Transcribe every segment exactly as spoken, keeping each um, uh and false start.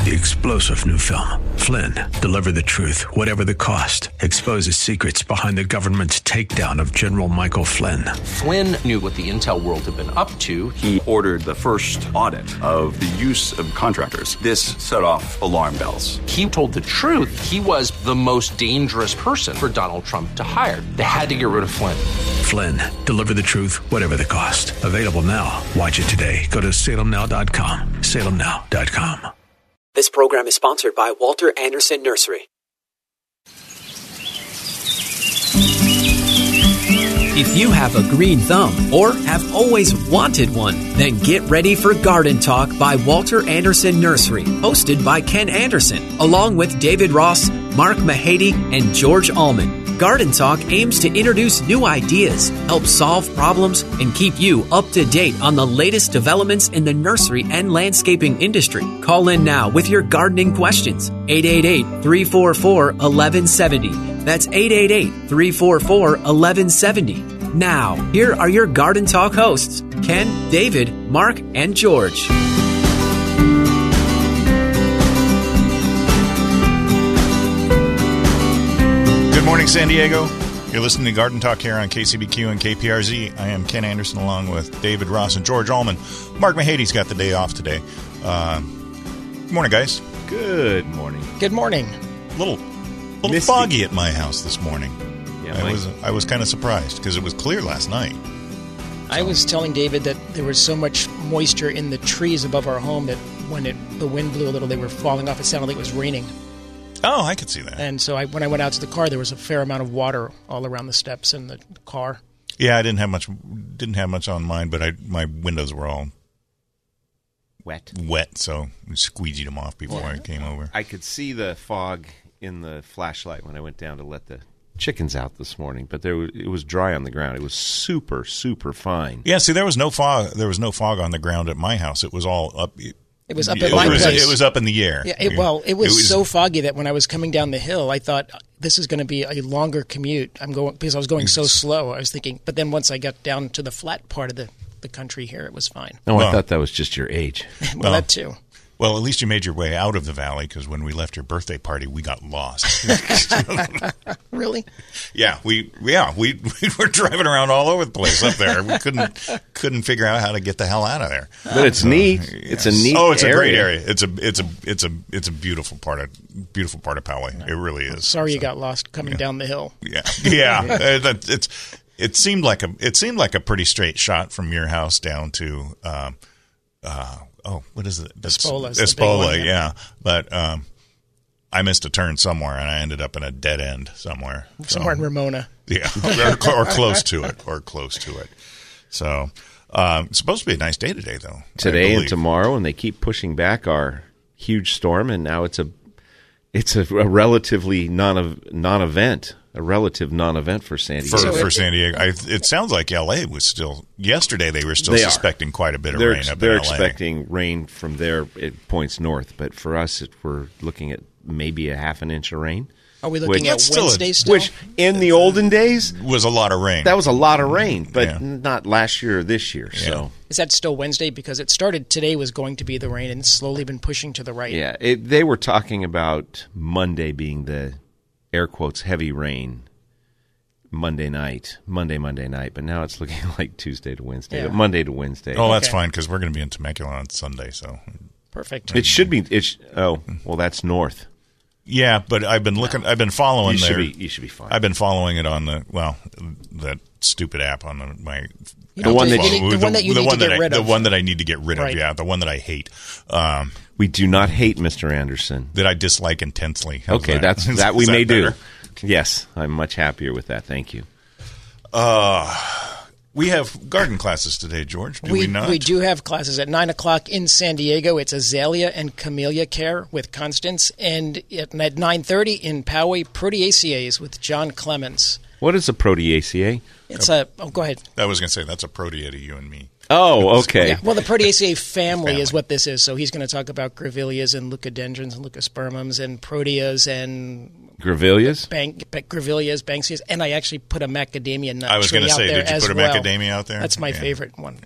the explosive new film, Flynn, Deliver the Truth, Whatever the Cost, exposes secrets behind the government's takedown of General Michael Flynn. Flynn knew what the intel world had been up to. He ordered the first audit of the use of contractors. This set off alarm bells. He told the truth. He was the most dangerous person for Donald Trump to hire. They had to get rid of Flynn. Flynn, Deliver the Truth, Whatever the Cost. Available now. Watch it today. Go to salem now dot com. salem now dot com. This program is sponsored by Walter Anderson Nursery. If you have a green thumb or have always wanted one, then get ready for Garden Talk by Walter Anderson Nursery, hosted by Ken Anderson, along with David Ross, Mark Mahady, and George Allman. Garden Talk aims to introduce new ideas, help solve problems, and keep you up to date on the latest developments in the nursery and landscaping industry. Call in now with your gardening questions. eight eight eight, three four four, one one seven zero. That's eight eight eight, three four four, one one seven zero. Now, here are your Garden Talk hosts, Ken, David, Mark, and George. Good morning, San Diego. You're listening to Garden Talk here on K C B Q and K P R Z. I am Ken Anderson along with David Ross and George Allman. Mark Mahady's got the day off today. Uh, good morning, guys. Good morning. Good morning. A little, little Misty. foggy at my house this morning. Yeah, I my- was I was kind of surprised because it was clear last night. I was telling David that there was so much moisture in the trees above our home that when it the wind blew a little, they were falling off. It sounded like it was raining. Oh, I could see that. And so I, when I went out to the car, there was a fair amount of water all around the steps in the car. Yeah, I didn't have much didn't have much on mine, but I my windows were all Wet. wet, so I squeegeed them off before Yeah. I came over. I could see the fog in the flashlight when I went down to let the chickens out this morning, but there was, it was dry on the ground. It was super, super fine. Yeah, see, there was no fog. There was no fog on the ground at my house. It was all up. It was up it at my was, place. It was up in the air. Yeah, it, well, it was, so foggy that when I was coming down the hill, I thought this is going to be a longer commute. I'm going because I was going so slow. I was thinking, but then once I got down to the flat part of the, the country here, it was fine. No, Well- I thought that was just your age. well, Well, that too. Well, at least you made your way out of the valley because when we left your birthday party, we got lost. Really? yeah, we yeah we we were driving around all over the place up there. We couldn't couldn't figure out how to get the hell out of there. But it's So, neat. yes. It's a neat Oh, it's a area. great area. It's a it's a it's a it's a beautiful part of beautiful part of Poway. It really is. Sorry you So, got lost coming down the hill. Yeah, yeah. Uh, that- it's it seemed like a it seemed like a pretty straight shot from your house down to um, uh, oh what is it? That's- Espola's the big Espola, one, yeah. yeah. But um, I missed a turn somewhere and I ended up in a dead end somewhere. So, Somewhere in Ramona. yeah, or, cl- or close to it, or close to it. So um, it's supposed to be a nice day today, though. I Today and believe. tomorrow, and they keep pushing back our huge storm, and now it's a it's a, a relatively non non event, a relative non event for San Diego. For, So for it- San Diego, I, it sounds like L A was still yesterday. They were still They are. suspecting quite a bit of they're rain ex- up they're in L A. expecting rain from their it points north, but for us, it, we're looking at maybe a half an inch of rain. Are we Which- looking at That's still a- Wednesday still? Which in the olden days, was a lot of rain. that was a lot of rain, but Yeah. not last year or this year. So Is that still Wednesday? Because it started today was going to be the rain and it's slowly been pushing to the right. yeah, it, they were talking about Monday being the air quotes heavy rain. Monday night, Monday, Monday night, but now it's looking like Tuesday to Wednesday, Yeah. Monday to Wednesday. oh, that's Okay. fine because we're going to be in Temecula on Sunday. So Perfect. It should be. It sh- oh, well, that's north. yeah, but I've been looking. I've been following You should their. be. You should be fine. I've been following it on the well, that stupid app on the, my You The need one to- that you you- need- the one that you the need one to that get I, rid of. the one that I need to get rid of. Right. Yeah, the one that I hate. Um, we do not hate Mister Anderson. that I dislike intensely. How's Okay, that? that's Is- that we is may do. better? Yes, I'm much happier with that. Thank you. We have garden classes today, George. Do we, we, not? we do have classes at nine o'clock in San Diego. It's Azalea and Camellia Care with Constance. And at, at nine thirty in Poway, Proteaceae with John Clemens. What is a Proteaceae? It's a, oh, go ahead. I was going to say that's a protea to you and me. Oh, okay. Yeah, well, the Proteaceae family, Family. is what this is. So he's going to talk about grevilleas and leucodendrons and leucospermums and proteas and Grevilleas? bank, grevilleas, banksias. And I actually put a macadamia nut I was tree gonna out say, there did you as put a well. macadamia out there? That's my Yeah. favorite one.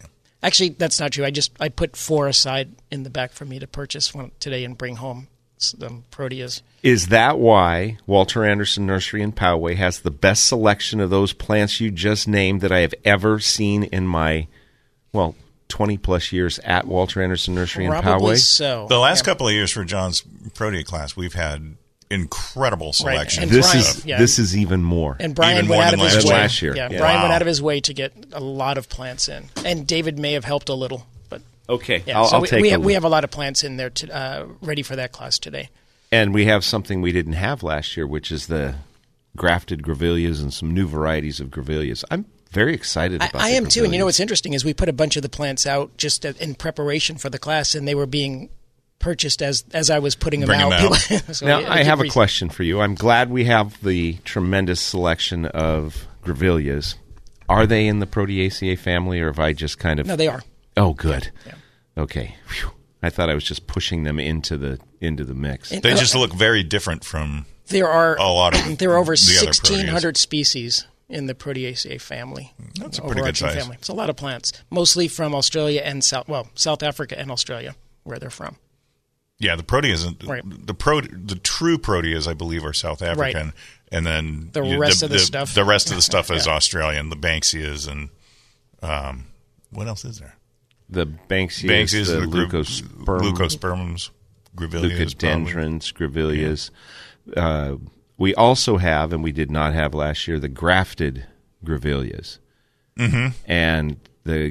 Actually, that's not true. I just I put four aside in the back for me to purchase one today and bring home some proteas. Is that why Walter Anderson Nursery in Poway has the best selection of those plants you just named that I have ever seen in my, well, twenty-plus years at Walter Anderson Nursery Probably in Poway? so. The last yeah. couple of years for John's Protea class, we've had incredible selection. And This Brian, is yeah. this is even more. And Brian Even went more out than of his last way. year. Last year. Yeah, Yeah. Brian went Wow. out of his way to get a lot of plants in, and David may have helped a little, but Okay, yeah. I'll, so I'll we, take we a have, we look. have a lot of plants in there to, uh, ready for that class today. And we have something we didn't have last year, which is the grafted grevilleas and some new varieties of grevilleas. I'm very excited I, about I the am too, and you know grevilleas. what's interesting is we put a bunch of the plants out just in preparation for the class, and they were being purchased as as I was putting them Bring out. them out. People- so Now, yeah, I have a keep re- question for you. I'm glad we have the tremendous selection of grevilleas. Are they in the Proteaceae family, or have I just kind of... No, they are. Oh, good. Yeah. Okay. Phew. I thought I was just pushing them into the into the mix. And- They just look very different from There are a lot of there are over the other sixteen hundred species in the Proteaceae family. That's a pretty good overarching size. family. It's a lot of plants, mostly from Australia and South well South Africa and Australia, where they're from. Yeah, the Proteas, Right. the pro, the true Proteas, I believe, are South African, Right. and then The rest of the stuff. The rest of the stuff is Yeah. Australian. The Banksias and um, what else is there? The Banksias, Banksias, the, the group- leucosperm, leucospermums, grevilleas, probably. leucodendrons, grevilleas. Uh, we also have, and we did not have last year, the grafted grevilleas. Mm-hmm. And the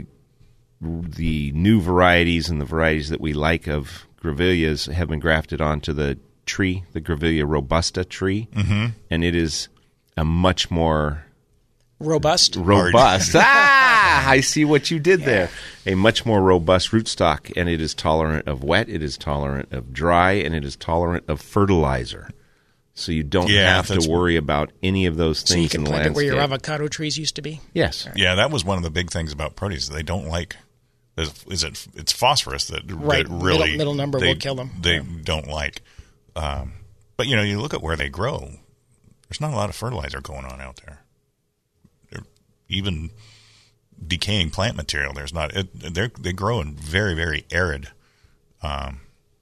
the new varieties and the varieties that we like of grevilleas have been grafted onto the tree, the Grevillea robusta tree, mm-hmm. and it is a much more Robust. robust. ah, I see what you did there. A much more robust rootstock, and it is tolerant of wet, it is tolerant of dry, and it is tolerant of fertilizer. So you don't Yeah, have that's- to worry about any of those things So you can in the plant it where landscape. your avocado trees used to be. Yes. Yeah, that was one of the big things about Proteas. They don't like. Is, is it? It's phosphorus that, Right. that really Middle- middle number they, will kill them. They Yeah. don't like. Um, but you know, you look at where they grow. There's not a lot of fertilizer going on out there. They're, even decaying plant material, there's not. It, they they grow in very very arid, um,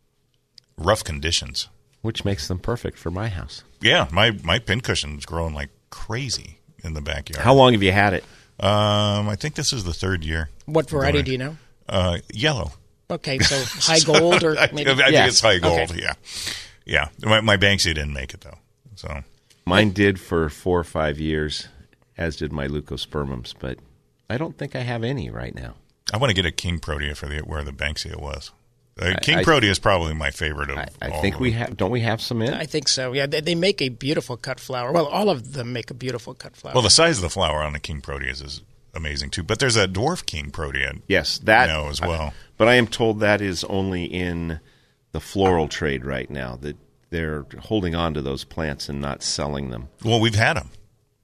rough conditions. Which makes them perfect for my house. Yeah, my my pincushion's growing like crazy in the backyard. How long have you had it? Um, I think this is the third year. What variety Going. do you know? Uh, yellow. Okay, so high gold or I, maybe. I think Yes. it's high gold. Okay. Yeah, yeah. My, my Banksia didn't make it though. So Mine did for four or five years, as did my leucospermums, but I don't think I have any right now. I want to get a King Protea for the where the Banksia was. Uh, I- King I- Protea is probably my favorite of. I, I all think of we them. have. Don't we have some in? I think so. Yeah, they, they make a beautiful cut flower. Well, all of them make a beautiful cut flower. Well, the size of the flower on the King Proteas is amazing too. But there's a dwarf King Protea. Yes, that now as well. But I am told that is only in the floral trade right now. That they're holding on to those plants and not selling them. Well, we've had them.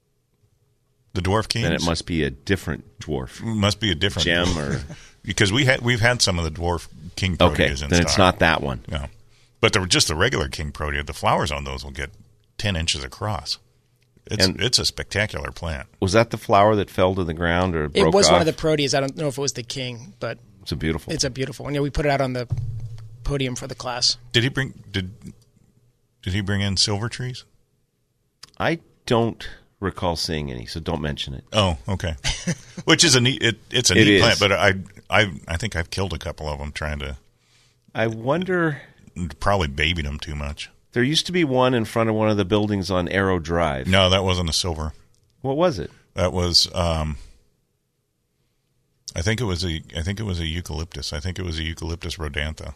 The dwarf Kings. Then it must be a different dwarf must be a different gem, or because we had we've had some of the dwarf King Proteas okay. in Then stock. it's not that one. No, but the, just the regular King Protea, the flowers on those will get ten inches across. It's And- it's a spectacular plant. Was that the flower that fell to the ground or broke it was off? one of the proteas. I don't know if it was the king, but It's a beautiful. it's a beautiful one. Yeah, we put it out on the podium for the class. Did he bring did did he bring in silver trees? I don't recall seeing any, so don't mention it. Oh, okay. Which is a neat. It, it's a It neat is. plant, but I I I think I've killed a couple of them trying to I wonder. probably babied them too much. There used to be one in front of one of the buildings on Arrow Drive. No, that wasn't a silver. What was it? That was um. I think it was a. I think it was a eucalyptus. I think it was a eucalyptus rhodantha.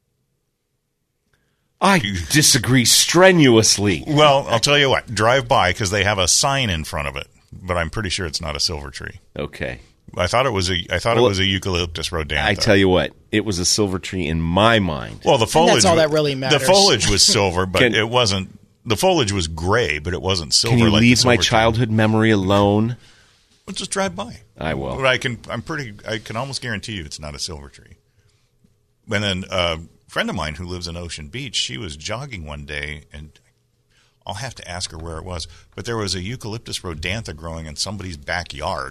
I disagree strenuously. Well, I'll tell you what. Drive by because they have a sign in front of it, but I'm pretty sure it's not a silver tree. Okay. I thought it was a. I thought Well, it was a eucalyptus rhodantha. I tell you what, it was a silver tree in my mind. Well, the foliage. all wa- that really matters. The foliage was silver, but Can- it wasn't. The foliage was gray, but it wasn't silver. Can you like the leave my silver tree. childhood memory alone? Well, just drive by. I will. But I can. I'm pretty. I can almost guarantee you it's not a silver tree. And then uh, a friend of mine who lives in Ocean Beach, she was jogging one day, and I'll have to ask her where it was, but there was a eucalyptus rhodantha growing in somebody's backyard,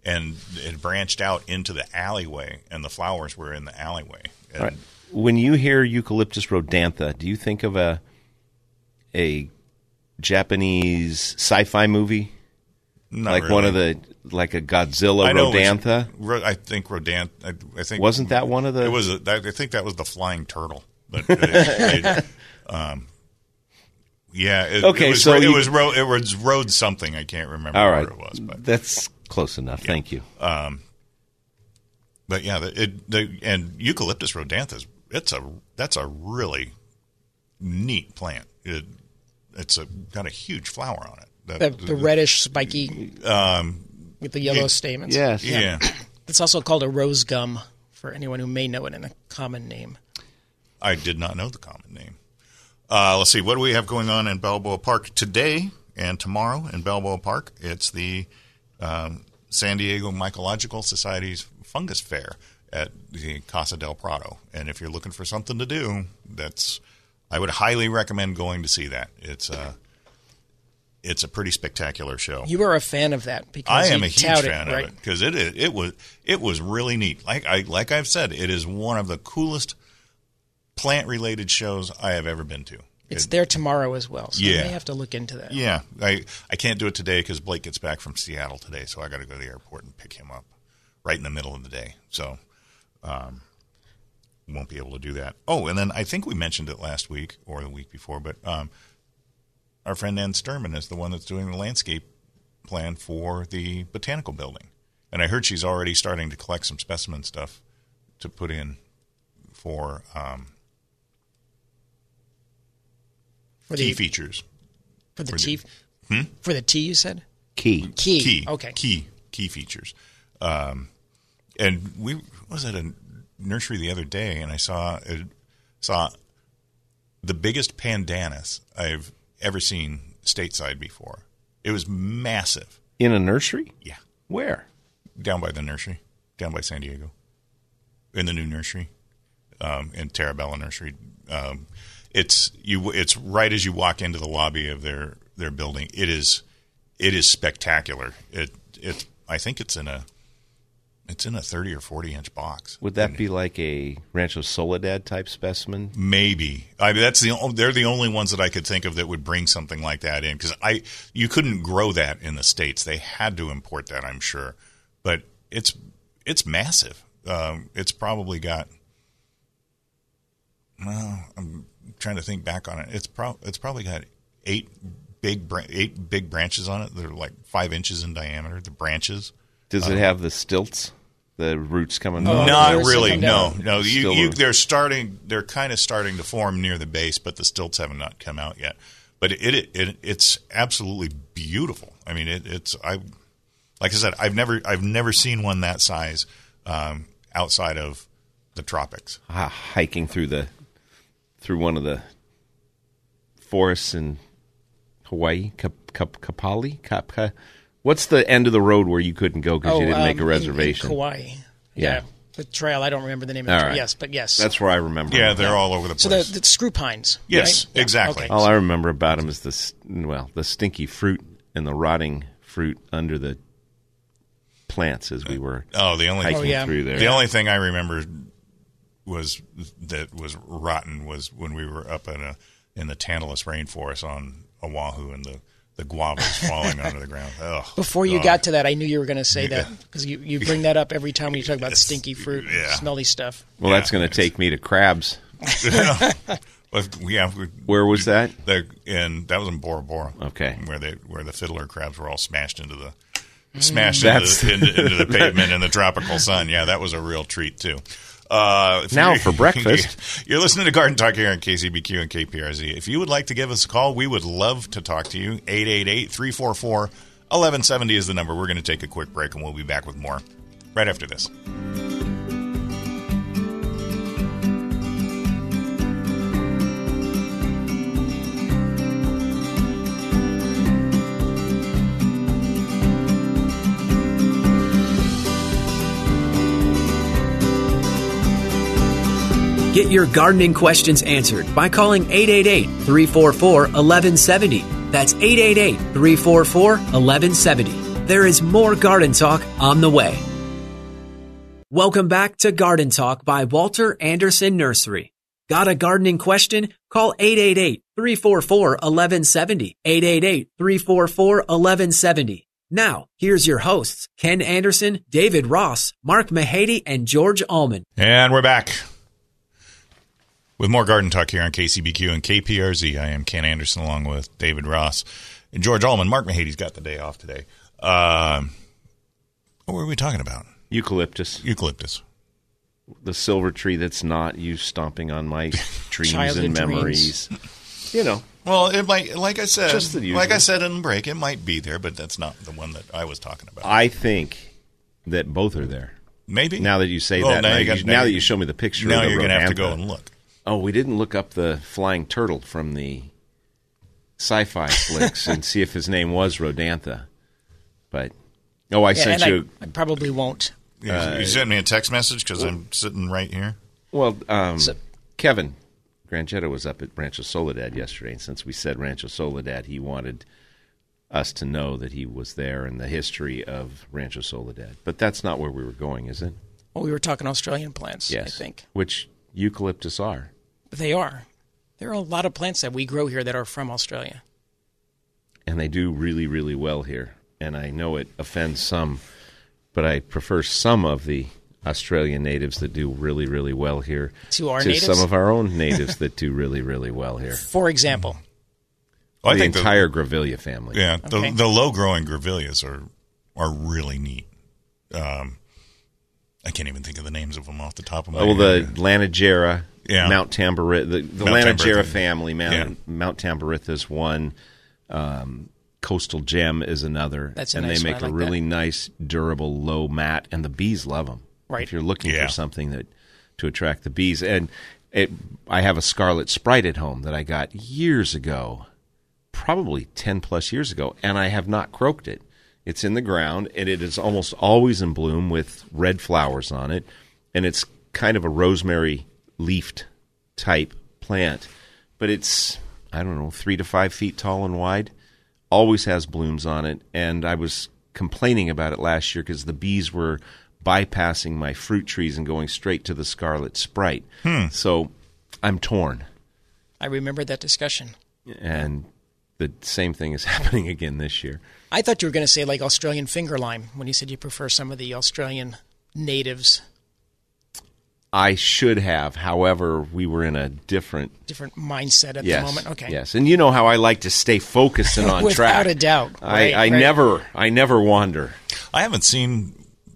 and it branched out into the alleyway, and the flowers were in the alleyway. And All right. When you hear Eucalyptus rhodantha, do you think of a a Japanese sci-fi movie? Not like really. one of the like a Godzilla I know rhodantha? it was- I think rodant. I, I think Wasn't that one of the? It was. A, I think that was the flying turtle. But it, it, um, yeah. It, Okay, it was, so it you- was road. It was road something. I can't remember All what right, it was. But that's close enough. Thank you. Um, but yeah, the, it the and Eucalyptus rhodantha, it's a that's a really neat plant. It it's a got a huge flower on it. That, The, the reddish, spiky, um, with the yellow it- stamens. Yes. yeah. It's also called a rose gum for anyone who may know it in a common name. I did not know the common name. Uh, let's see, what do we have going on in Balboa Park today and tomorrow in Balboa Park? It's the um, San Diego Mycological Society's Fungus Fair at the Casa del Prado. And if you're looking for something to do, that's I would highly recommend going to see that. It's a it's a pretty spectacular show. You were a fan of that because I am you a huge touted, fan right? of it because it, it it was it was really neat. Like I like I've said, it is one of the coolest plant related shows I have ever been to. It's It- there tomorrow as well, so Yeah. I may have to look into that. Yeah, I I can't do it today because Blake gets back from Seattle today, so I got to go to the airport and pick him up right in the middle of the day. So, um, won't be able to do that. Oh, and then I think we mentioned it last week or the week before, but um, our friend Ann Sturman is the one that's doing the landscape plan for the botanical building, and I heard she's already starting to collect some specimen stuff to put in for um, For key the, features. for the for the- tea, Hmm? for the tea, you said Key. key. Key, Okay. key, key features. Um, and we was at a nursery the other day, and I saw uh, saw the biggest pandanus I've ever seen stateside before. It was massive. In a nursery? Yeah, Where? down by the nursery, down by San Diego, in the new nursery, um, in Terabella Nursery. Um, it's you. It's right as you walk into the lobby of their their building. It is. It is spectacular. It it I think it's in a it's in a thirty or forty inch box. Would that be like a Rancho Soledad type specimen? Maybe I mean, that's the o- they're the only ones that I could think of that would bring something like that in because I you couldn't grow that in the States. They had to import that, I'm sure. But it's it's massive. Um, it's probably got. Well, I'm trying to think back on it. It's pro it's probably got eight. Big bra- eight big branches on it. They're like five inches in diameter. The branches. Does it have the stilts? The roots coming Oh, off? Not there's really. some No, down. no. You, Still you, a- they're starting. They're kind of starting to form near the base, but the stilts haven't not come out yet. But it, it, it it's absolutely beautiful. I mean, it, it's I like I said, I've never I've never seen one that size um, outside of the tropics. Ah, hiking through the through one of the forests in Hawaii, Kap, Kap, Kapali? Kap, Ka- What's the end of the road where you couldn't go because you didn't make a um, in- reservation? In, Kauai. Yeah. The trail, I don't remember the name of All the trail. right. Yes, but yes. That's where I remember. Yeah, them. they're all over the so place. the, the screw pines. Yes, right? Yeah, exactly. okay. All I remember about them is the s- well, the stinky fruit and the rotting fruit under the plants as we were oh, the only hiking Oh, yeah. through there. The only thing I remember was that was rotten was when we were up in a in the Tantalus rainforest on Oahu and the, the guavas falling onto the ground. Ugh, Before you God. got to that, I knew you were going to say Yeah. that because you, you bring that up every time when you talk about It's- stinky fruit, yeah. smelly stuff. well, Yeah, that's going to it's- take me to crabs. But, yeah, we- Where was that? the, and that was in Bora Bora. Okay. where they where the fiddler crabs were all smashed into the smashed That's- into, the, into, into the pavement in the tropical sun. Yeah, that was a real treat too. Uh, if Now you- for breakfast. You're listening to Garden Talk here on K C B Q and K P R Z. If you would like to give us a call, we would love to talk to you. eight eight eight, three four four, one one seven zero is the number. We're going to take a quick break, and we'll be back with more right after this. Get your gardening questions answered by calling eight eight eight, three four four, one one seven zero. That's eight eight eight, three four four, one one seven zero. There is more Garden Talk on the way. Welcome back to Garden Talk by Walter Anderson Nursery. Got a gardening question? Call eight eight eight, three four four, one one seven zero, eight eight eight, three four four, one one seven zero. Now, here's your hosts, Ken Anderson, David Ross, Mark Mahady, and George Allman. And we're back with more Garden Talk here on K C B Q and K P R Z. I am Ken Anderson along with David Ross and George Allman. Mark Mahady's got the day off today. Uh, what were we talking about? Eucalyptus. Eucalyptus. The silver tree that's not you stomping on my dreams Childhood and memories. dreams. You know. Well, it might, like I said, Just the usual. like I said in the break, it might be there, but that's not the one that I was talking about. I think that both are there. Maybe. Now that you say Well, that, now now, you you, got- now now that you- you show me the picture now of the you're going to have to Rodantha. go and look. Oh, we didn't look up the flying turtle from the sci-fi flicks and see if his name was Rodantha. But, oh, I Yeah, sent and you... I, I probably won't. You, you sent me a text message because I'm sitting right here. Well, um, So- Kevin Grangetta was up at Rancho Soledad yesterday, and since we said Rancho Soledad, he wanted us to know that he was there and the history of Rancho Soledad. But that's not where we were going, is it? Well, we were talking Australian plants, Yes. I think. Which eucalyptus are. But they are. There are a lot of plants that we grow here that are from Australia. And they do really, really well here. And I know it offends some, but I prefer some of the Australian natives that do really, really well here To our to natives? some of our own natives that do really, really well here. For example, Well, I the think entire Grevillea family. the, yeah, the, Okay. the low-growing grevilleas are are really neat. Um, I can't even think of the names of them off the top of my Oh, well, head. the Lanagerra, Yeah. Mount Tamborith, the, the Mount Lanagerra Tamborith. family, Mount, Yeah. Mount Tamborith is one. Um, Coastal Gem is another. That's a and nice they one. make I a like really that. nice, durable, low mat, and the bees love them. Right. If you're looking Yeah. for something that to attract the bees, and it, I have a Scarlet Sprite at home that I got years ago, probably ten plus years ago, and I have not croaked it. It's in the ground, and it is almost always in bloom with red flowers on it, and it's kind of a rosemary leafed type plant, but it's, I don't know, three to five feet tall and wide, always has blooms on it, and I was complaining about it last year because the bees were bypassing my fruit trees and going straight to the Scarlet Sprite. Hmm. So I'm torn, I remember that discussion. and the same thing is happening again this year. I thought you were going to say like Australian finger lime when you said you prefer some of the Australian natives, I should have, however, we were in a different different mindset at yes, the moment. Okay. yes, and you know how I like to stay focused and on Without track. a doubt. I, Right, I right. never, I never wander. I haven't seen.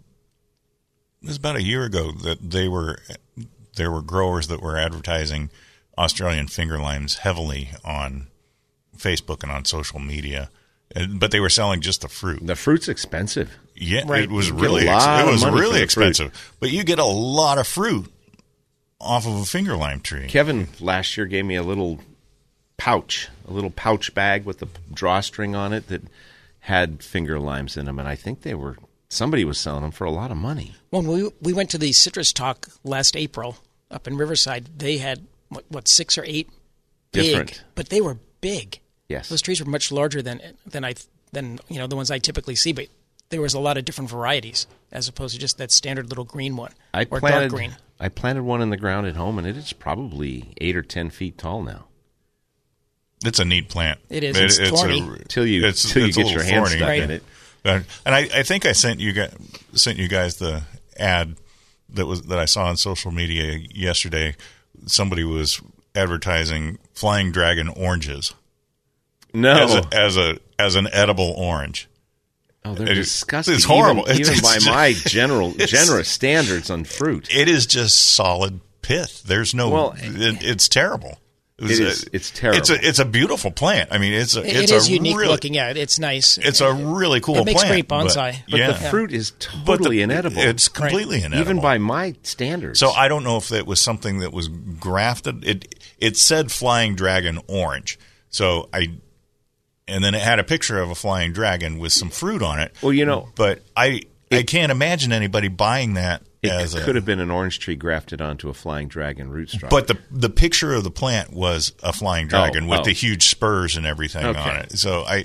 It was about a year ago that they were there were growers that were advertising Australian finger limes heavily on Facebook and on social media, and, but they were selling just the fruit. The fruit's expensive. Yeah, Right. it was You get a really ex- lot it of was money for really the fruit. expensive, but you get a lot of fruit off of a finger lime tree. Kevin last year gave me a little pouch, a little pouch bag with a drawstring on it that had finger limes in them, and I think they were somebody was selling them for a lot of money. When we we went to the Citrus Talk last April up in Riverside, they had what, what six or eight big, Different. but they were big. Yes. Those trees were much larger than than I than you know the ones I typically see, but there was a lot of different varieties as opposed to just that standard little green one I or planted dark green. I planted one in the ground at home, and it is probably eight or ten feet tall now. It's a neat plant. It is. It's thorny. Till you it's, till you it's a get your little hand thorny. stuck Right. in it. Uh, and I, I think I sent you guys sent you guys the ad that was that I saw on social media yesterday. Somebody was advertising Flying Dragon oranges No, as a, as a as an edible orange. oh, they're it- disgusting. it's horrible. Even, It's- even by it's my just- general it's- generous standards on fruit. It is just solid pith. There's no. Well, it, it's terrible. It is. It's terrible. It's a it's a beautiful plant. I mean, it's a It, it's it is a unique really, looking. Yeah, it's nice. It's a really cool It makes plant. great bonsai. But, But yeah. the fruit is But totally the- inedible. It's completely inedible. even by my standards. So I don't know if that was something that was grafted. It it said Flying Dragon orange. So I, and then it had a picture of a flying dragon with some fruit on it. Well, you know, but I I can't imagine anybody buying that it as could a. have been an orange tree grafted onto a flying dragon rootstock. But the the picture of the plant was a flying dragon Oh, with oh. the huge spurs and everything Okay. on it. So I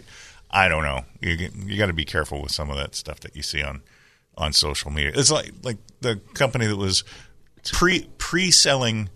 I don't know. You you got to be careful with some of that stuff that you see on, on social media. It's like like the company that was pre pre selling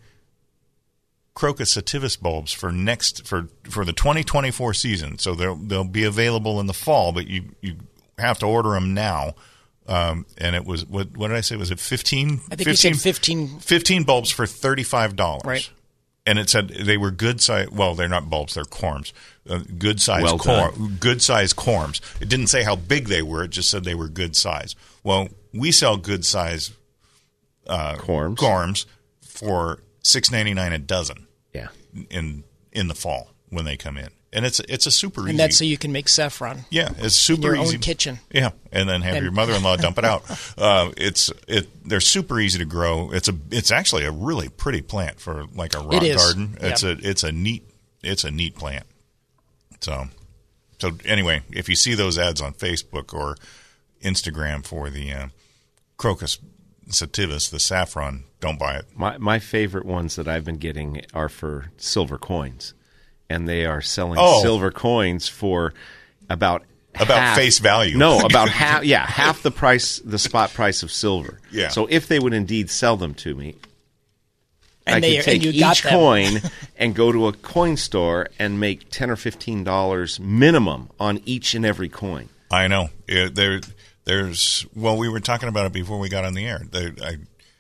Crocus sativus bulbs for next for, for the twenty twenty-four season. So they'll they'll be available in the fall, but you, you have to order them now. Um, and it was what what did I say? Was it fifteen? I think fifteen, you said fifteen. Fifteen bulbs for thirty-five dollars. Right. And it said they were good size. Well, they're not bulbs; they're corms. Uh, good size well corm. Good size corms. It didn't say how big they were. It just said they were good size. Well, we sell good size uh, corms. corms for six ninety-nine a dozen. Yeah. In in the fall when they come in, and it's it's a super easy. And that's so you can make saffron. Yeah, it's super in your easy. own kitchen. Yeah, and then have and, your mother-in-law dump it out. Uh, it's it. They're super easy to grow. It's a. It's actually a really pretty plant for like a rock garden. It's yep. a. It's a neat. It's a neat plant. So, so anyway, if you see those ads on Facebook or Instagram for the uh, Crocus sativus, the saffron, don't buy it. My my favorite ones that I've been getting are for silver coins, and they are selling oh. silver coins for about about half, face value. No, about half. Yeah, half the price, the spot price of silver. Yeah. So if they would indeed sell them to me, and I they, could take and you got each them. coin and go to a coin store and make ten or fifteen dollars minimum on each and every coin. I know. It, there, there's. Well, we were talking about it before we got on the air. There, I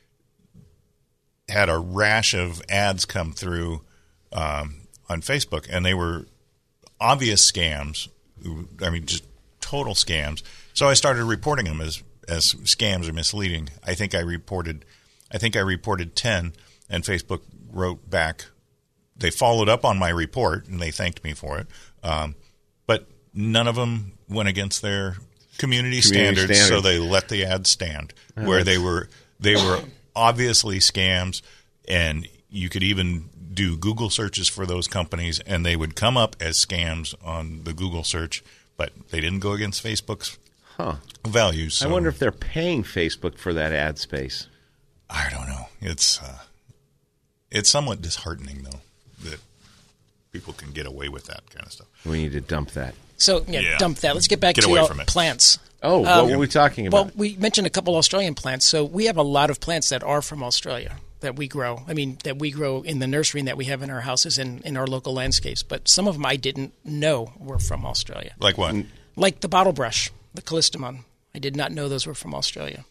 had a rash of ads come through um, on Facebook, and they were obvious scams. I mean, just total scams. So I started reporting them as as scams or misleading. I think I reported, I think I reported ten, and Facebook wrote back. They followed up on my report, and they thanked me for it. Um, but none of them went against their community, community standards, standard. So they let the ads stand. Oh, where they were, they were obviously scams, and you could even do Google searches for those companies, and they would come up as scams on the Google search, but they didn't go against Facebook's huh. values. So. I wonder if they're paying Facebook for that ad space. I don't know. It's uh, it's somewhat disheartening, though, that people can get away with that kind of stuff. We need to dump that. So, yeah, yeah. dump that. Let's get back get to away uh, from it. plants. Oh, um, what were we talking about? Well, we mentioned a couple Australian plants. So we have a lot of plants that are from Australia that we grow. I mean, that we grow in the nursery and that we have in our houses and in our local landscapes. But some of them I didn't know were from Australia. Like what? Like the bottle brush, the callistemon. I did not know those were from Australia,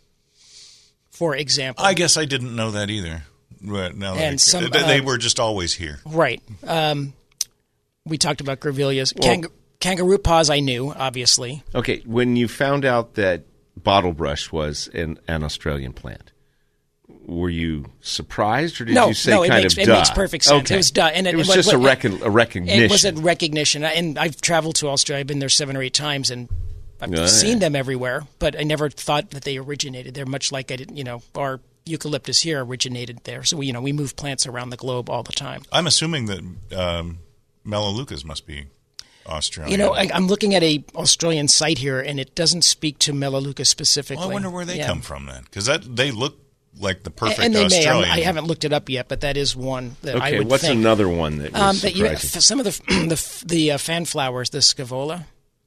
for example. I guess I didn't know that either. But now and they, some, they, they uh, were just always here. Right. Um, we talked about grevilleas. Well, Kang- kangaroo paws I knew, obviously. Okay, when you found out that bottle brush was an, an Australian plant, were you surprised, or did no, you say no, it kind makes, of it duh? makes perfect sense. Okay. It was duh. And it, it was it, just it, a, rec- a recognition. It was a recognition. And I've traveled to Australia. I've been there seven or eight times, and I've oh, seen yeah. them everywhere, but I never thought that they originated there, much like I didn't, you know, our eucalyptus here originated there. So, we, you know, we move plants around the globe all the time. I'm assuming that um, Melaleucas must be Australian. You know, I, I'm looking at a Australian site here, and it doesn't speak to Melaleucas specifically. Well, I wonder where they yeah. come from then, because that they look like the perfect and they Australian. may. I'm, I haven't looked it up yet, but that is one that okay, I would what's think. another one that was um, that you, surprising? some of the the, the uh, fan flowers, the scaevola,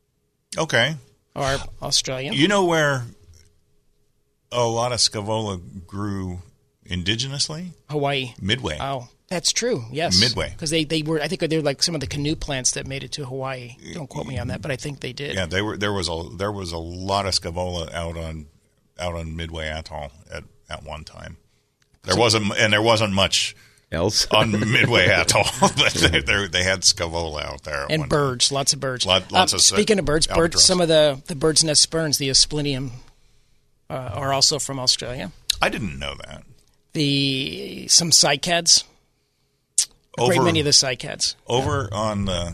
Okay. are Australian. You know where a lot of scaevola grew indigenously? Hawaii. Midway. Oh, that's true. Yes, Midway. because they, they were. I think they're like some of the canoe plants that made it to Hawaii. Don't quote me on that, but I think they did. Yeah, they were. There was a there was a lot of scaevola out on out on Midway Atoll at, at one time. There wasn't, and there wasn't much else on Midway Atoll. they, they, they had scaevola out there, at and one birds, time. lots of birds. Lot, lots um, of speaking of birds, albatross. birds. Some of the the bird's nest ferns, the Asplenium, uh, are also from Australia. I didn't know that. The some cycads. A Over, great many of the cycads. Over yeah. on the,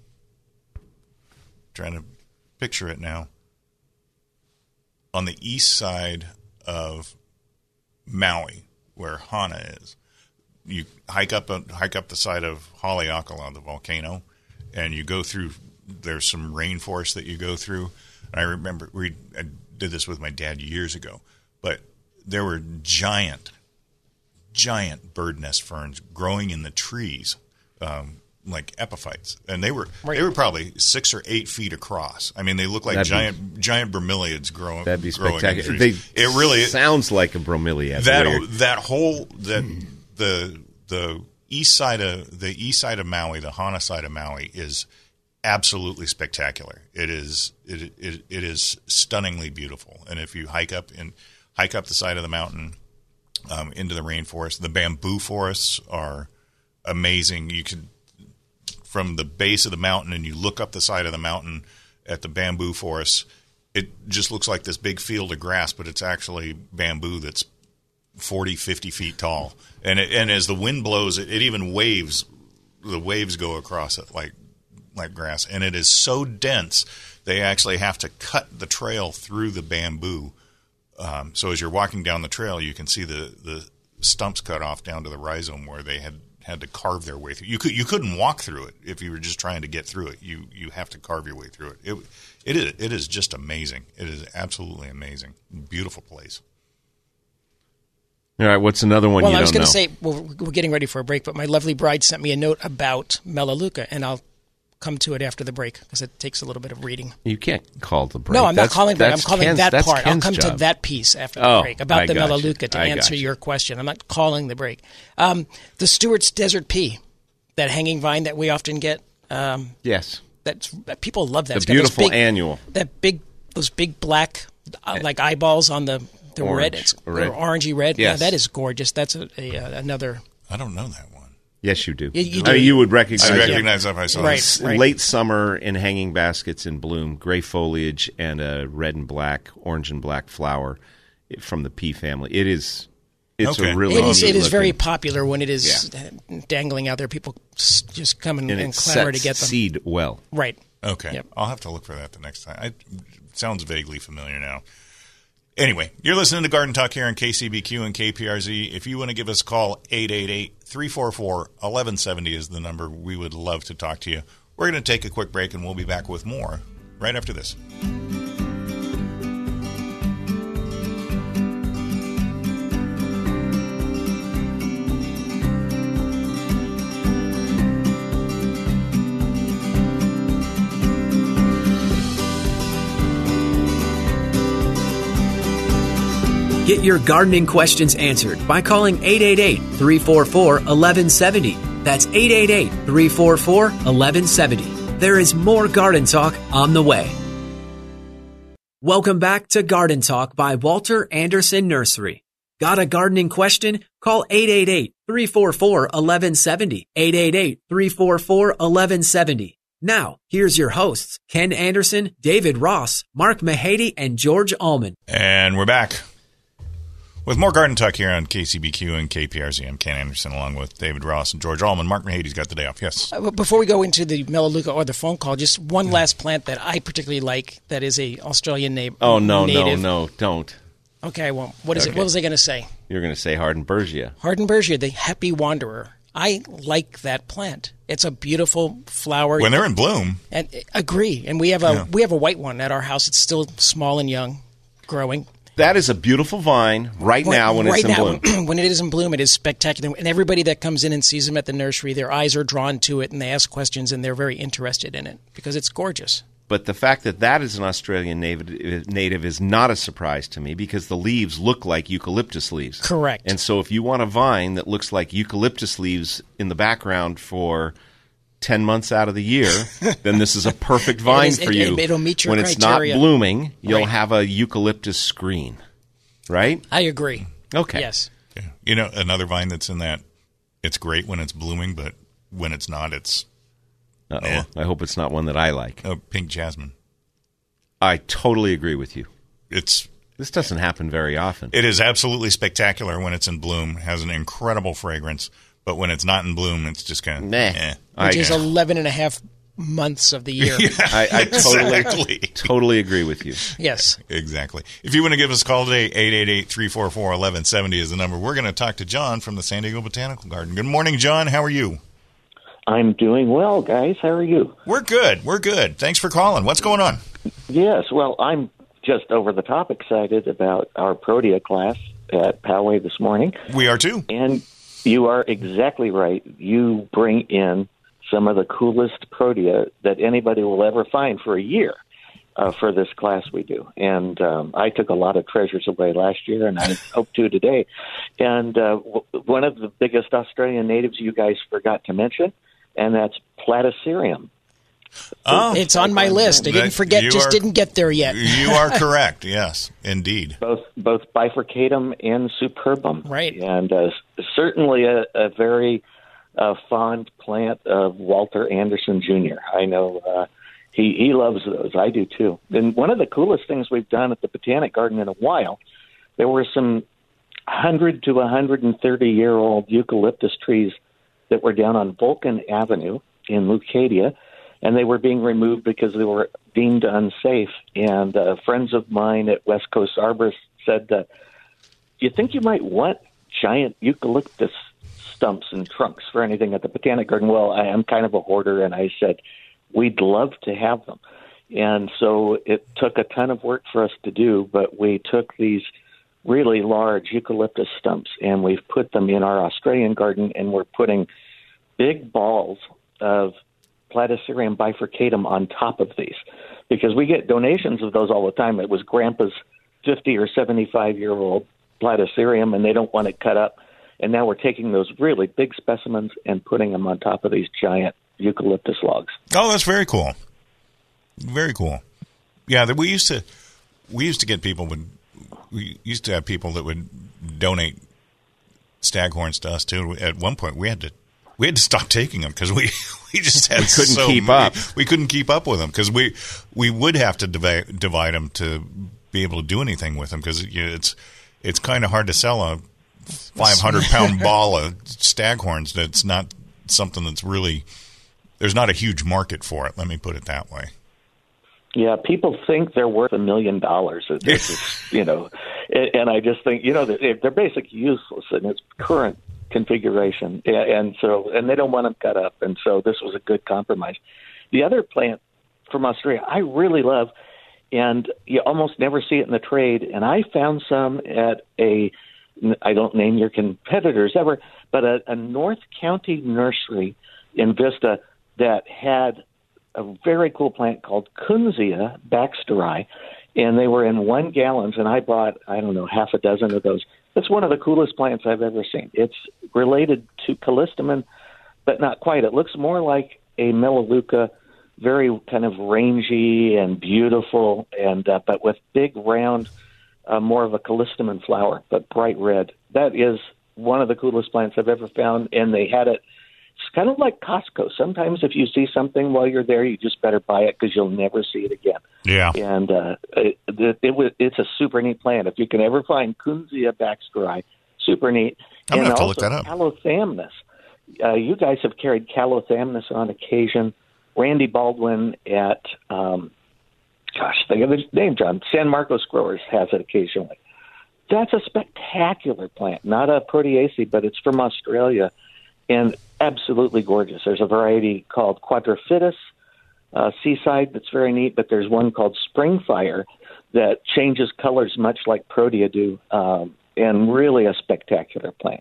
trying to picture it now, on the east side of Maui, where Hana is, you hike up hike up the side of Haleakala, the volcano, and you go through. There's some rainforest that you go through. And I remember we I did this with my dad years ago, but there were giant. giant bird nest ferns growing in the trees um, like epiphytes, and they were Right. they were probably six or eight feet across. I mean, they look like That'd giant be, giant bromeliads growing. That'd be growing in spectacular. trees. They it really sounds like a bromeliad. that Weird. that whole that the the east side of the east side of Maui, the Hana side of Maui, is absolutely spectacular. It is it it, it is stunningly beautiful, and if you hike up and hike up the side of the mountain um, into the rainforest, the bamboo forests are amazing. You could from the base of the mountain, and you look up the side of the mountain at the bamboo forests. It just looks like this big field of grass, but it's actually bamboo that's forty, fifty feet tall. And it, and as the wind blows, it, it even waves. The waves go across it like like grass. And it is so dense, they actually have to cut the trail through the bamboo. Um, so as you're walking down the trail, you can see the, the stumps cut off down to the rhizome where they had, had to carve their way through. You could you couldn't walk through it if you were just trying to get through it. You you have to carve your way through it. It it is it is just amazing. It is absolutely amazing. Beautiful place. All right, what's another one Well, you I was don't going to know? say, well, we're getting ready for a break, but my lovely bride sent me a note about Melaleuca, and I'll come to it after the break because it takes a little bit of reading. You can't call the break. No, I'm That's- not calling break. I'm that's calling Ken's- that that's part. I'll Ken's come to job. that piece after the Oh, break about I the got you. Melaleuca to I answer got you. your question. I'm not calling the break. Um, the Stewart's Desert Pea, that hanging vine that we often get. Um, Yes. That's people love that. The It's got those beautiful big- annual. That big, those big black, uh, like eyeballs on the the Orange, red. It's or red. or orangey red. Yes. Yeah, that is gorgeous. That's a, a, uh, another. I don't know that one. Yes, you do. You- you I mean, do. you would recognize I it. recognize if I saw Right. it. It's late summer in hanging baskets in bloom, gray foliage and a red and black, orange and black flower from the pea family. It is, it's Okay. a really It is. neat It is very looking- popular when it is dangling out there. People s- just come and, and and it clamor to sets get them. seed well. Right. Okay. Yep. I'll have to look for that the next time. I, it sounds vaguely familiar now. Anyway, you're listening to Garden Talk here on K C B Q and K P R Z. If you want to give us a call, eight eight eight, three four four, one one seven zero is the number. We would love to talk to you. We're going to take a quick break, and we'll be back with more right after this. Get your gardening questions answered by calling eight eight eight, three four four, one one seven zero. That's eight eight eight, three four four, one one seven zero. There is more Garden Talk on the way. Welcome back to Garden Talk by Walter Anderson Nursery. Got a gardening question? Call eight eight eight, three four four, one one seven zero. eight eight eight, three four four, one one seven zero. Now, here's your hosts, Ken Anderson, David Ross, Mark Mahady, and George Allman. And we're back with more Garden Talk here on K C B Q and K P R Z. I'm Ken Anderson along with David Ross and George Allman. Mark Mahady's got the day off. Yes. Uh, Before we go into the Melaleuca or the phone call, just one last plant that I particularly like that is a Australian name. Oh, no, native. no, no, don't. Okay, I won't. What is Okay. it? What was I going to say? You're going to say Hardenbergia. Hardenbergia, the happy wanderer. I like that plant. It's a beautiful flower. When they're in bloom. And agree. And we have a Yeah. we have a white one at our house. It's still small and young, growing. That is a beautiful vine right now when right it's in now, bloom. when it is in bloom, it is spectacular. And everybody that comes in and sees them at the nursery, their eyes are drawn to it, and they ask questions, and they're very interested in it because it's gorgeous. But the fact that that is an Australian native, native is not a surprise to me because the leaves look like eucalyptus leaves. Correct. And so if you want a vine that looks like eucalyptus leaves in the background for ten months out of the year, then this is a perfect vine is- for it- you. it- it'll meet your when criteria. it's not blooming, you'll Right. have a eucalyptus screen, right? I agree. Okay. Yes. Yeah. You know, another vine that's in that, it's great when it's blooming, but when it's not, it's Uh-oh. Yeah. I hope it's not one that I like. uh, pink jasmine. I totally agree with you. It's This doesn't happen very often. It is absolutely spectacular when it's in bloom. It has an incredible fragrance. But when it's not in bloom, it's just kind of Meh. eh. Which I, is eleven and a half months of the year. I, I totally, Exactly. totally agree with you. Yes. Exactly. If you want to give us a call today, eight eight eight, three four four, one one seven zero is the number. We're going to talk to John from the San Diego Botanical Garden. Good morning, John. How are you? I'm doing well, guys. How are you? We're good. We're good. Thanks for calling. What's going on? Yes, well, I'm just over the top excited about our Protea class at Poway this morning. We are too. And you are exactly right. You bring in some of the coolest protea that anybody will ever find for a year uh, for this class we do. And um, I took a lot of treasures away last year, and I hope to today. And uh, w- one of the biggest Australian natives you guys forgot to mention, and that's Platycerium. Oh, it's on my list. I didn't forget, just are, didn't get there yet. You are correct. Yes, indeed. Both both bifurcatum and superbum. Right. And uh, certainly a, a very uh, fond plant of Walter Anderson Junior I know uh, he, he loves those. I do too. And one of the coolest things we've done at the Botanic Garden in a while, there were some one hundred to one hundred thirty year old eucalyptus trees that were down on Vulcan Avenue in Leucadia, and they were being removed because they were deemed unsafe. And uh, friends of mine at West Coast Arborists said, uh, do you think you might want giant eucalyptus stumps and trunks for anything at the Botanic Garden? Well, I am kind of a hoarder, and I said, we'd love to have them. And so it took a ton of work for us to do, but we took these really large eucalyptus stumps, and we've put them in our Australian garden, and we're putting big balls of Platycerium bifurcatum on top of these, because we get donations of those all the time. It was Grandpa's fifty or seventy-five year old Platycerium, and they don't want it cut up. And now we're taking those really big specimens and putting them on top of these giant eucalyptus logs. Oh, that's very cool. Very cool. Yeah, we used to we used to get people would we used to have people that would donate staghorns to us too. At one point, we had to. We had to stop taking them because we, we just had we couldn't so keep many, up. We couldn't keep up with them because we we would have to divide, divide them to be able to do anything with them because it's it's kind of hard to sell a five hundred pound ball of staghorns. That's not something that's really there's not a huge market for it. Let me put it that way. Yeah, people think they're worth a million dollars. This is, you know, and I just think, you know, they're basically useless in its current configuration, and so and they don't want them cut up, and so this was a good compromise. The other plant from Australia I really love, and you almost never see it in the trade, and I found some at a, I don't name your competitors ever, but a, a North County nursery in Vista that had a very cool plant called Kunzia baxteri, and they were in one gallons, and I bought, I don't know, half a dozen of those. It's one of the coolest plants I've ever seen. It's related to callistemon, but not quite. It looks more like a melaleuca, very kind of rangy and beautiful, and uh, but with big, round, uh, more of a callistemon flower, but bright red. That is one of the coolest plants I've ever found, and they had it. It's kind of like Costco. Sometimes if you see something while you're there, you just better buy it because you'll never see it again. Yeah. And uh, it, it, it was, it's a super neat plant. If you can ever find Kunzia baxteri, super neat. I'm going to have to also look that up. Calothamnus. Uh, you guys have carried Calothamnus on occasion. Randy Baldwin at, um, gosh, think of his name, John. San Marcos Growers has it occasionally. That's a spectacular plant. Not a proteaceae, but it's from Australia. And absolutely gorgeous. There's a variety called Quadriphytus uh, Seaside that's very neat, but there's one called Springfire that changes colors much like Protea do, um, and really a spectacular plant.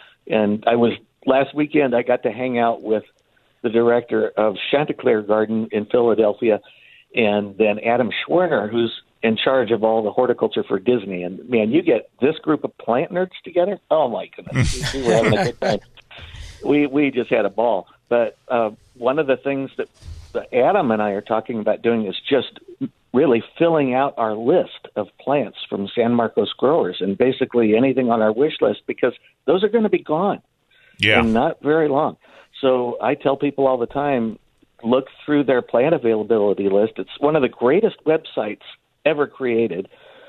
And I was last weekend, I got to hang out with the director of Chanticleer Garden in Philadelphia, and then Adam Schwerner, who's in charge of all the horticulture for Disney. And, man, you get this group of plant nerds together, oh, my goodness. We were having a good time. We we just had a ball. But uh, one of the things that, that Adam and I are talking about doing is just really filling out our list of plants from San Marcos Growers and basically anything on our wish list, because those are going to be gone yeah. in not very long. So I tell people all the time, look through their plant availability list. It's one of the greatest websites ever created.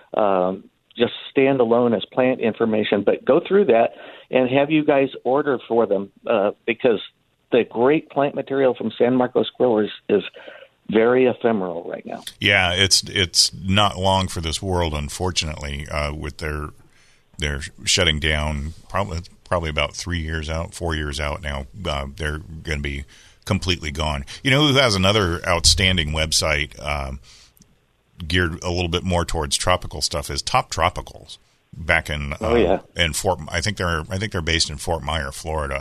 Um just stand alone as plant information, but go through that and have you guys order for them uh, because the great plant material from San Marcos Growers is very ephemeral right now. Yeah, it's it's not long for this world, unfortunately, uh, with their they're shutting down probably probably about three years out, four years out now. Uh, they're going to be completely gone. You know who has another outstanding website um, geared a little bit more towards tropical stuff is Top Tropicals back in uh, oh, yeah. in Fort. I think they're I think they're based in Fort Myer, Florida.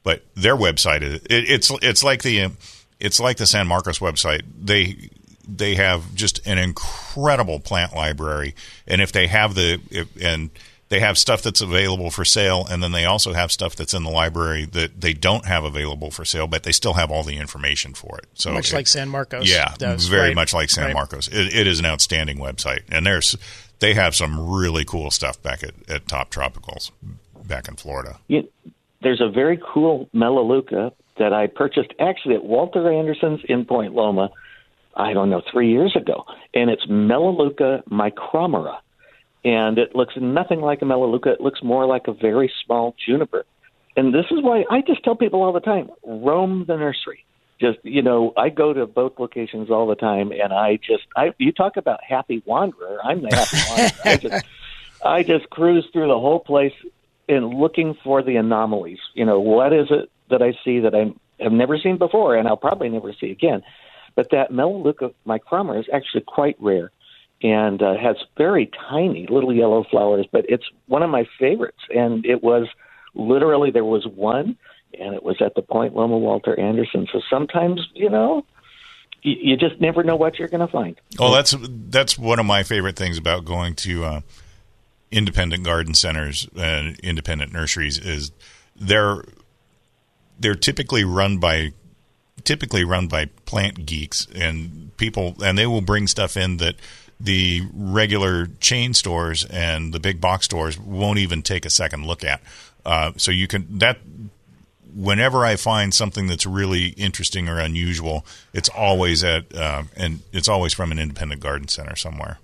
but their website is it, it's it's like the it's like the San Marcos website. They they have just an incredible plant library, and if they have the if, and they have stuff that's available for sale, and then they also have stuff that's in the library that they don't have available for sale, but they still have all the information for it. So much it, like San Marcos. Yeah, does, very right? much like San right. Marcos. It, it is an outstanding website, and there's they have some really cool stuff back at, at Top Tropicals back in Florida. Yeah, there's a very cool Melaleuca that I purchased actually at Walter Anderson's in Point Loma, I don't know, three years ago, and it's Melaleuca micromera. And it looks nothing like a Melaleuca. It looks more like a very small juniper. And this is why I just tell people all the time, roam the nursery. Just, you know, I go to both locations all the time, and I just, I you talk about happy wanderer. I'm the happy wanderer. I just, I just cruise through the whole place and looking for the anomalies. You know, what is it that I see that I have never seen before, and I'll probably never see again. But that Melaleuca micromera is actually quite rare. And uh, has very tiny little yellow flowers, but it's one of my favorites. And it was literally, there was one, and it was at the Point Loma Walter Anderson. So sometimes, you know, you, you just never know what you're going to find. Oh, that's that's one of my favorite things about going to uh, independent garden centers and independent nurseries is they're they're typically run by typically run by plant geeks and people, and they will bring stuff in that the regular chain stores and the big box stores won't even take a second look at. Uh, so you can that whenever I find something that's really interesting or unusual, it's always at uh, and it's always from an independent garden center somewhere.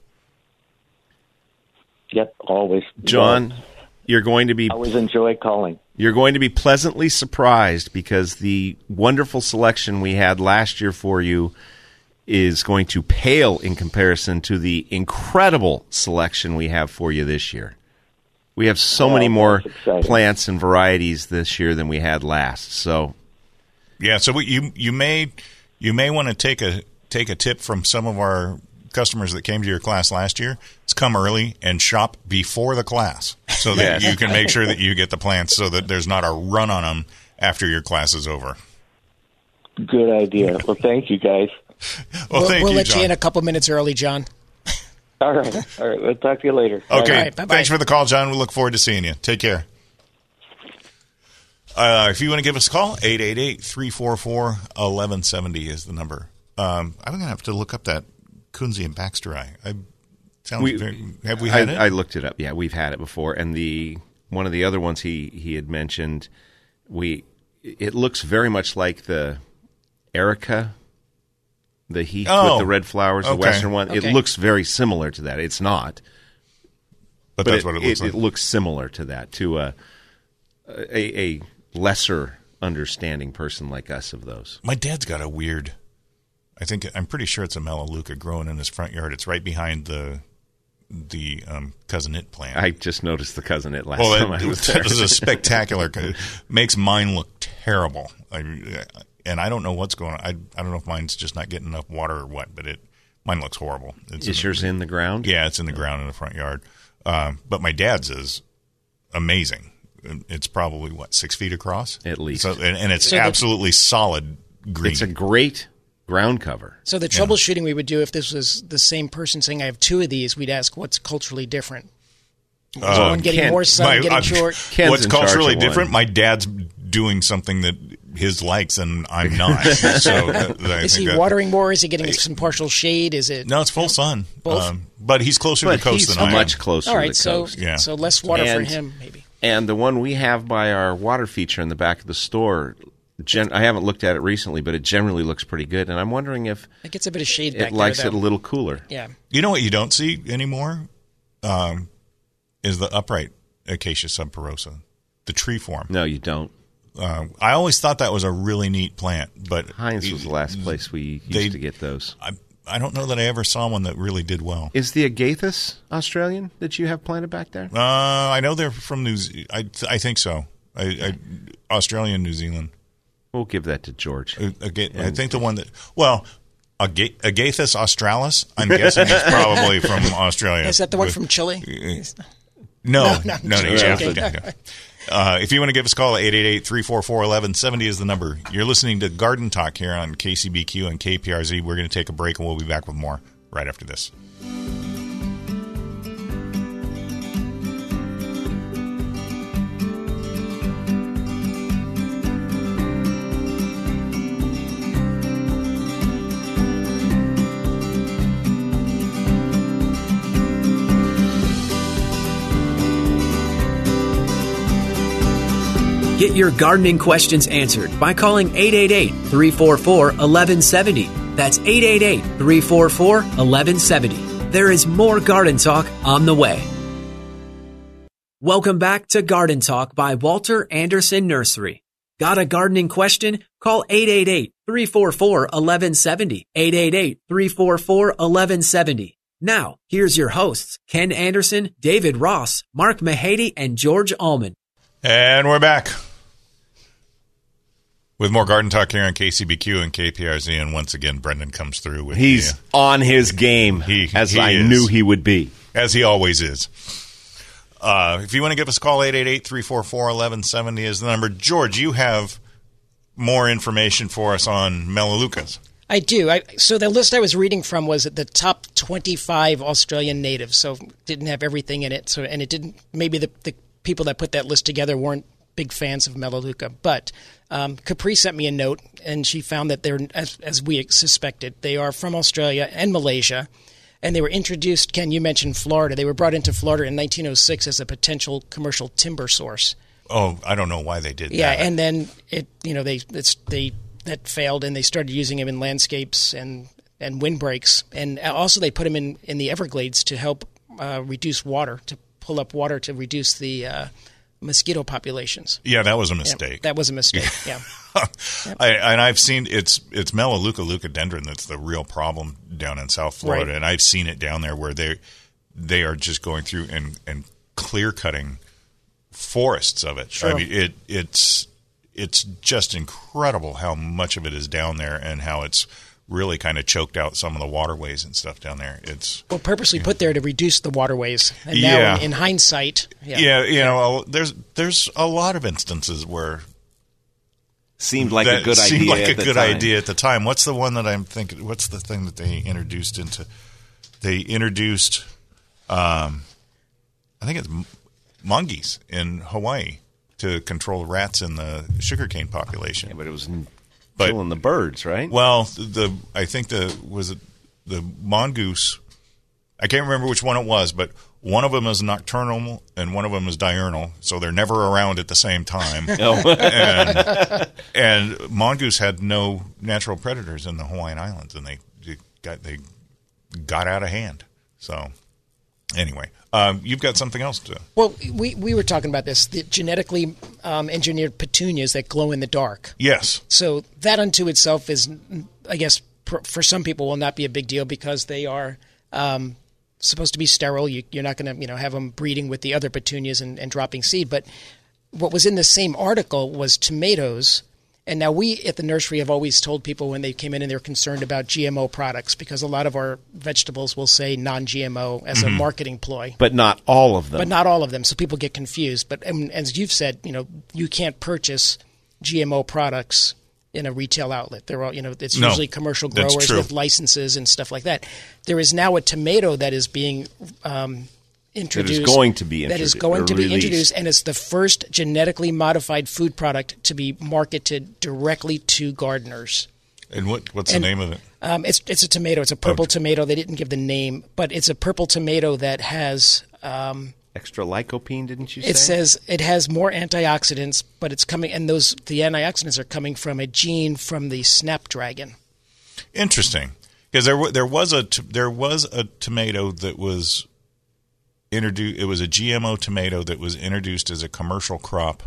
Yep, always. John, you're going to be I always enjoy calling. You're going to be pleasantly surprised because the wonderful selection we had last year for you is going to pale in comparison to the incredible selection we have for you this year. We have so oh, many more plants and varieties this year than we had last. So, yeah. So we, you you may you may want to take a take a tip from some of our customers that came to your class last year. Is come early and shop before the class so that yes. you can make sure that you get the plants so that there's not a run on them after your class is over. Good idea. Well, thank you guys. Well, we'll, thank we'll you, let John. you in a couple minutes early, John. All right. All right. We'll talk to you later. Okay. Right, Thanks for the call, John. We look forward to seeing you. Take care. Uh, if you want to give us a call, eight eight eight, three four four, one one seven zero is the number. Um, I'm going to have to look up that Kunze and Baxter eye. I, sounds we, very, have we had I, it? I looked it up. Yeah, we've had it before. And the one of the other ones he, he had mentioned, we it looks very much like the Erica. The heath oh, with the red flowers, the okay. western one. Okay. It looks very similar to that. It's not. But, but that's it, what it looks it, like. It looks similar to that, to a, a, a lesser understanding person like us of those. My dad's got a weird, I think, I'm pretty sure it's a Melaleuca growing in his front yard. It's right behind the the um, cousin-it plant. I just noticed the cousin-it last well, time it, I was there. That is a spectacular, makes mine look terrible. I, And I don't know what's going on. I, I don't know if mine's just not getting enough water or what, but it mine looks horrible. It's is in yours the, in the ground? Yeah, it's in the ground in the front yard. Um, but my dad's is amazing. It's probably, what, six feet across? At least. So, and, and it's so absolutely the, solid green. It's a great ground cover. So the troubleshooting yeah. we would do if this was the same person saying, I have two of these, we'd ask what's culturally different. Is uh, one getting Ken, more sun, my, getting uh, short? Ken's what's culturally different? My dad's doing something that his likes and I'm not. So that, that is I he think watering that, more? Is he getting some partial shade? Is it? No, it's full sun. Both? Um, but he's closer but to the coast he's than I am. much closer All right, to the so, coast. Yeah. So less water and, for him, maybe. And the one we have by our water feature in the back of the store, gen- I haven't looked at it recently, but it generally looks pretty good. And I'm wondering if it gets a bit of shade back it likes there, it a little cooler. Yeah. You know what you don't see anymore um, is the upright Acacia subporosa, the tree form. No, you don't. Uh, I always thought that was a really neat plant, but Heinz was the last place we used they, to get those. I, I don't know that I ever saw one that really did well. Is the Agathis Australian that you have planted back there? Uh, I know they're from New Zealand. I, I think so. I, I, Australia and New Zealand. We'll give that to George. Uh, Aga- I think the one that, well, Aga- Agathis australis, I'm guessing is probably from Australia. Is that the one from Chile? No, no, no, no, no, no, okay. no, no. Uh, if you want to give us a call, eight eight eight, three four four, one one seven zero is the number. You're listening to Garden Talk here on K C B Q and K P R Z. We're going to take a break, and we'll be back with more right after this. Get your gardening questions answered by calling eight eight eight, three four four, one one seven zero. That's eight eight eight, three four four, one one seven zero. There is more Garden Talk on the way. Welcome back to Garden Talk by Walter Anderson Nursery. Got a gardening question? Call eight eight eight, three four four, one one seven zero. eight eight eight, three four four, one one seven zero. Now, here's your hosts, Ken Anderson, David Ross, Mark Mahady, and George Allman. And we're back with more Garden Talk here on K C B Q and K P R Z, and once again, Brendan comes through with He's the, uh, on his game, he, as he I is. knew he would be. As he always is. Uh, if you want to give us a call, eight eight eight, three four four, one one seven zero is the number. George, you have more information for us on Melaleucas. I do. I, so the list I was reading from was the top twenty-five Australian natives, so didn't have everything in it. So and it didn't. Maybe the, the people that put that list together weren't big fans of Melaleuca, but um, Capri sent me a note, and she found that they're, as, as we suspected, they are from Australia and Malaysia, and they were introduced. Ken, you mentioned Florida. They were brought into Florida in nineteen oh six as a potential commercial timber source. Oh, I don't know why they did yeah, that. Yeah, and then it, you know, they it's they that failed, and they started using them in landscapes and and windbreaks, and also they put them in in the Everglades to help uh, reduce water, to pull up water to reduce the uh, mosquito populations. Yeah, that was a mistake. Yeah, that was a mistake, yeah. Yep. I, and I've seen it's it's Melaleuca leucodendron that's the real problem down in South Florida, right. And I've seen it down there where they they are just going through and, and clear cutting forests of it. Sure. I mean, it it's it's just incredible how much of it is down there and how it's really kind of choked out some of the waterways and stuff down there. It's well purposely you know, put there to reduce the waterways. And yeah. now, in, in hindsight, yeah, yeah, you know, there's there's a lot of instances where seemed like that a good seemed idea. like at a the good time. idea at the time. What's the one that I'm thinking? What's the thing that they introduced into? They introduced, um, I think it's mongoose in Hawaii to control rats in the sugarcane population. Yeah, but it was but, killing the birds, right? Well, the I think the was it the mongoose. I can't remember which one it was, but one of them is nocturnal and one of them is diurnal, so they're never around at the same time. Oh. and, and mongoose had no natural predators in the Hawaiian Islands, and they got they got out of hand. So anyway, um, you've got something else to. Well, we we were talking about this, the genetically um, engineered petunias that glow in the dark. Yes. So that unto itself is, I guess, for, for some people will not be a big deal because they are um, supposed to be sterile. You, you're not going to, you know, have them breeding with the other petunias and, and dropping seed. But what was in the same article was tomatoes. And now we at the nursery have always told people when they came in and they're concerned about G M O products because a lot of our vegetables will say non-G M O as mm-hmm. a marketing ploy. But not all of them. But not all of them. So people get confused. But um, as you've said, you know, you can't purchase G M O products in a retail outlet. They're all, you know, it's no, usually commercial growers with licenses and stuff like that. There is now a tomato that is being um, introduced. That is going to be that introduced. is going to be released. introduced, and it's the first genetically modified food product to be marketed directly to gardeners. And what what's and, the name of it? Um, it's it's a tomato. It's a purple oh. tomato. They didn't give the name, but it's a purple tomato that has. Um, Extra lycopene, didn't you say? It says it has more antioxidants, but it's coming, and those the antioxidants are coming from a gene from the snapdragon. Interesting, because there there was a there was a tomato that was introduced. It was a G M O tomato that was introduced as a commercial crop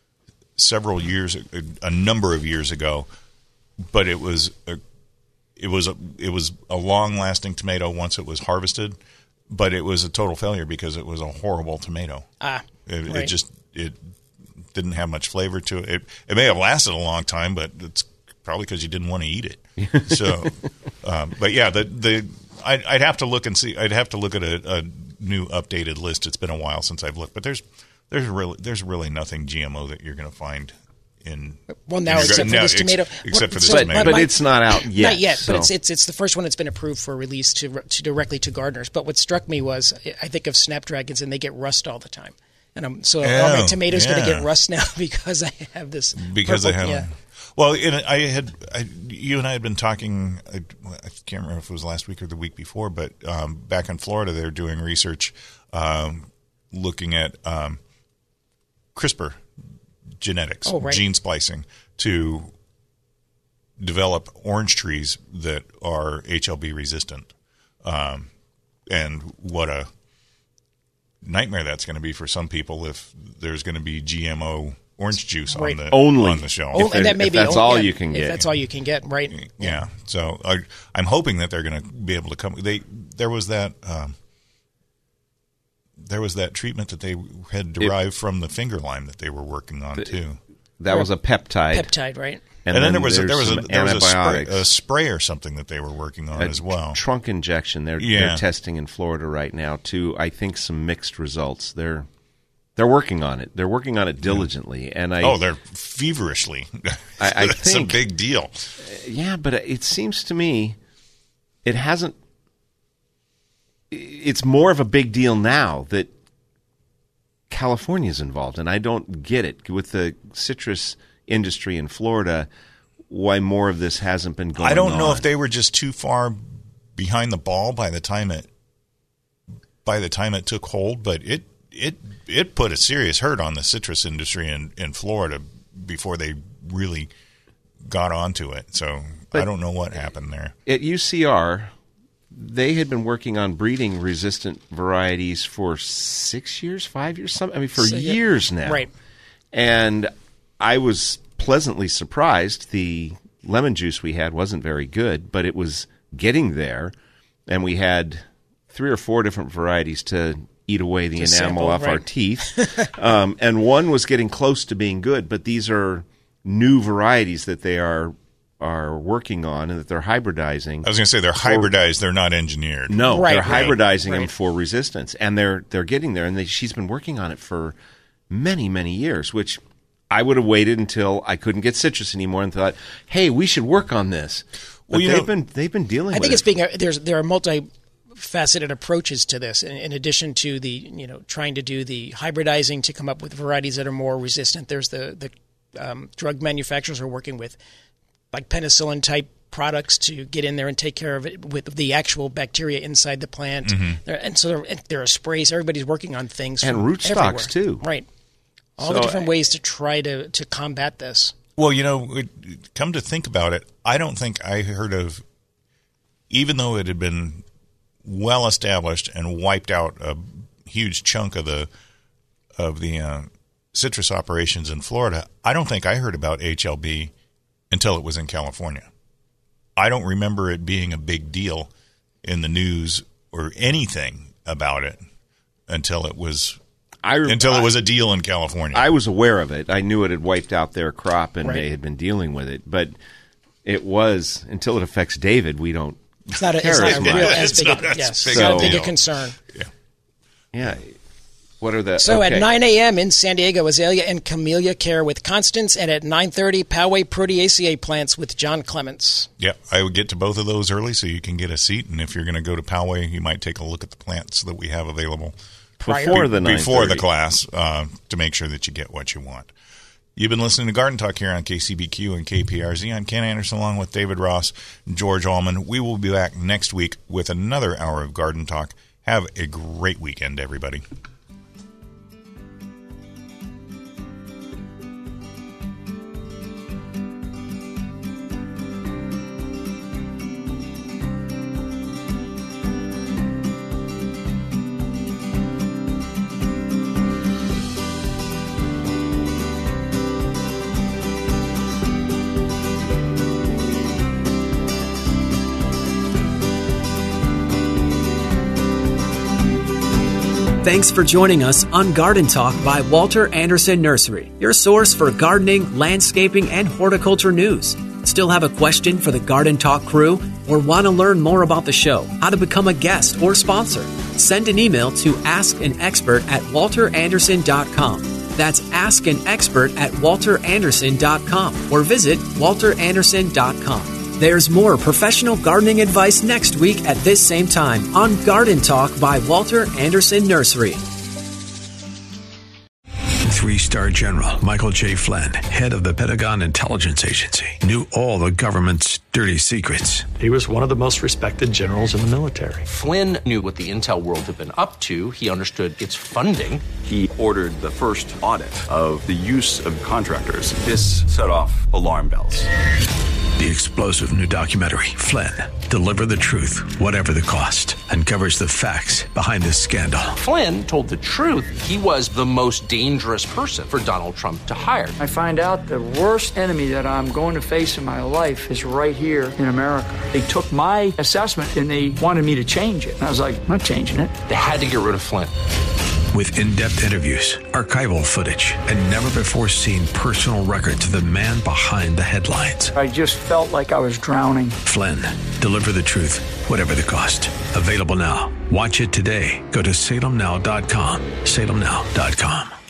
several years, a, a number of years ago, but it was a, it was a, it was a long lasting tomato once it was harvested. But it was a total failure because it was a horrible tomato. Ah, it, right. it just it didn't have much flavor to it. It, it may have lasted a long time, but it's probably because you didn't want to eat it. So, um, but yeah, the the I'd, I'd have to look and see. I'd have to look at a, a new updated list. It's been a while since I've looked, but there's there's really there's really nothing G M O that you're going to find in. Well, now in except for no, this ex, tomato, except well, for this so, tomato, but my, it's not out yet. Not yet, so. but it's it's it's the first one that's been approved for release to to directly to gardeners. But what struck me was I think of snapdragons and they get rust all the time, and I'm, so oh, all my tomatoes yeah. going to get rust now because I have this because purple, they have. yeah. Well, in, I had I, you and I had been talking. I, I can't remember if it was last week or the week before, but um, back in Florida, they're doing research um, looking at um, CRISPR genetics, oh, right. gene splicing, to develop orange trees that are H L B resistant. Um, and what a nightmare that's going to be for some people if there's going to be G M O orange juice right. on the only on the shelf. Oh, and that may if be that's oh, all yeah, you can if get. that's all you can get, right? Yeah. yeah. So I, I'm hoping that they're going to be able to come. They there was that um, there was that treatment that they had derived it, from the finger lime that they were working on the, too. That was a peptide. Peptide, right? And, and then, then there was a, there was a there was a spray, antibiotics. a spray or something that they were working on a as well. Trunk injection. They're, yeah. they're testing in Florida right now too. I think some mixed results. They're they're working on it. They're working on it diligently. And I oh, they're feverishly. I, I That's think, a big deal. Yeah, but it seems to me it hasn't. It's more of a big deal now that California's involved, and I don't get it with the citrus industry in Florida, why more of this hasn't been going on. I don't know on. if they were just too far behind the ball by the time it by the time it took hold, but it it it put a serious hurt on the citrus industry in, in Florida before they really got onto it. So but I don't know what happened there. At U C R, they had been working on breeding resistant varieties for six years, five years, something. I mean, for so, yeah. years now. Right. And I was pleasantly surprised. The lemon juice we had wasn't very good, but it was getting there. And we had three or four different varieties to eat away the to enamel sample, off right. our teeth. um, and one was getting close to being good, but these are new varieties that they are are working on and that they're hybridizing. I was going to say they're hybridized; they're not engineered. No, right, they're right, hybridizing right. them for resistance, and they're they're getting there. And they, she's been working on it for many many years, which I would have waited until I couldn't get citrus anymore and thought, "Hey, we should work on this." But well, they've know, been they've been dealing. I with think it. it's being a, there's there are multi-faceted approaches to this. In, in addition to the you know trying to do the hybridizing to come up with varieties that are more resistant, there's the the um, drug manufacturers are working with like penicillin type products to get in there and take care of it with the actual bacteria inside the plant. Mm-hmm. There, and so there, there are sprays. Everybody's working on things and rootstocks too, right? All so the different I, ways to try to to combat this. Well, you know, it, come to think about it, I don't think I heard of, even though it had been well established and wiped out a huge chunk of the of the uh, citrus operations in Florida. I don't think I heard about H L B until it was in California. I don't remember it being a big deal in the news or anything about it until it was I re- until I, it was a deal in California. I was aware of it. I knew it had wiped out their crop and right. they had been dealing with it. But it was, until it affects David, we don't It's not a, care it's not as a much. real as It's big not a, as yes, big it's not a a big a deal. concern. Yeah. Yeah. What are the So okay. at nine a.m. in San Diego, Azalea and Camellia Care with Constance, and at nine thirty, Poway Proteaceae Plants with John Clements. Yeah, I would get to both of those early so you can get a seat. And if you're going to go to Poway, you might take a look at the plants that we have available before the before the class uh, to make sure that you get what you want. You've been listening to Garden Talk here on K C B Q and K P R Z. I'm Ken Anderson along with David Ross and George Allman. We will be back next week with another hour of Garden Talk. Have a great weekend, everybody. Thanks for joining us on Garden Talk by Walter Anderson Nursery, your source for gardening, landscaping, and horticulture news. Still have a question for the Garden Talk crew or want to learn more about the show, how to become a guest or sponsor? send an email to ask an expert at walter anderson dot com. That's ask an expert at walter anderson dot com or visit walter anderson dot com. There's more professional gardening advice next week at this same time on Garden Talk by Walter Anderson Nursery. Three-star general Michael J. Flynn, head of the Pentagon Intelligence Agency, knew all the government's dirty secrets. He was one of the most respected generals in the military. Flynn knew what the intel world had been up to. He understood its funding. He ordered the first audit of the use of contractors. This set off alarm bells. The explosive new documentary, Flynn, Deliver the Truth, Whatever the Cost, uncovers the facts behind this scandal. Flynn told the truth. He was the most dangerous person for Donald Trump to hire. I find out the worst enemy that I'm going to face in my life is right here in America. They took my assessment and they wanted me to change it. And I was like, I'm not changing it. They had to get rid of Flynn. With in-depth interviews, archival footage, and never-before-seen personal records of the man behind the headlines. I just felt like I was drowning. Flynn, Deliver the Truth, Whatever the Cost. Available now. Watch it today. Go to salem now dot com. salem now dot com.